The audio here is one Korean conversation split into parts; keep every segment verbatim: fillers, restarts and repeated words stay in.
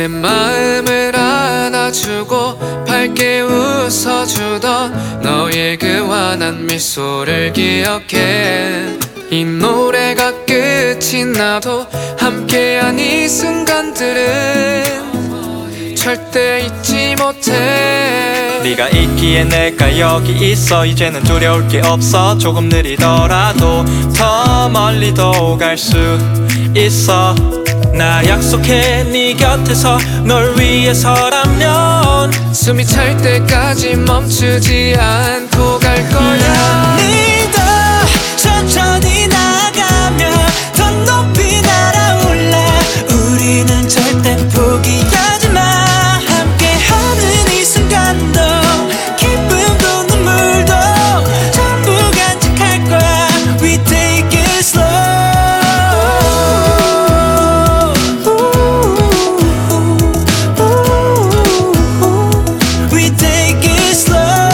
내 마음을 안아주고 밝게 웃어주던 너의 그 환한 미소를 기억해. 이 노래가 끝이 나도 함께한 이 순간들은 절대 잊지 못해. 네가 있기에 내가 여기 있어. 이제는 두려울 게 없어. 조금 느리더라도 더 멀리도 갈 수 있어. 나 약속해 네 곁에서 널 위해서라면 숨이 찰 때까지 멈추지 않고 갈 거야. 믿어 천천히 나가며 더 높이 날아올라. 우리는 절대 포기하지 마. 함께하는 이 순간도 기쁨도 눈물도 전부 간직할 거야. We take it slow. We take it slow.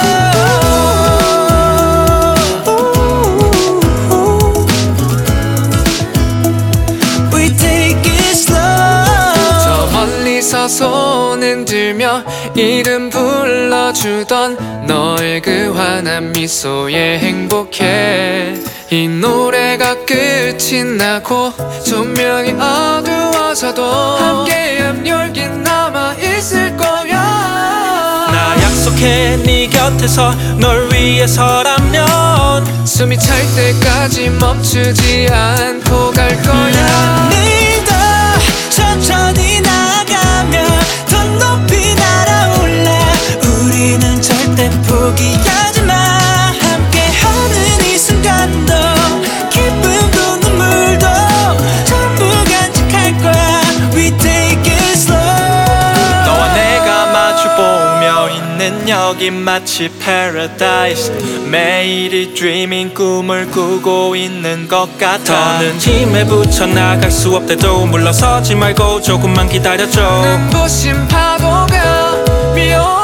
We take it slow. 저 멀리서 손 흔들며 이름 불러주던 너의 그 환한 미소에 행복해. 이 노래가 끝이 나고 조명이 어두워져도 함께한 열긴 남아있을 거야. 나 약속해 네 곁에서 널 위해서라면 숨이 찰 때까지 멈추지 않고 갈 거야. 믿어 천천히 나가며 더 높이 날아올라. 우리는 절대 포기하지 마. 함께하는 이 순간도 기쁨도 눈물도 전부 간직할 거야. We take it slow. 너와 내가 마주보며 있는 여기 마치 paradise. 매일이 dreaming 꿈을 꾸고 있는 것 같아. 더는 힘에 붙여 나갈 수 없대도 물러서지 말고 조금만 기다려줘. 눈부신 파도가 미워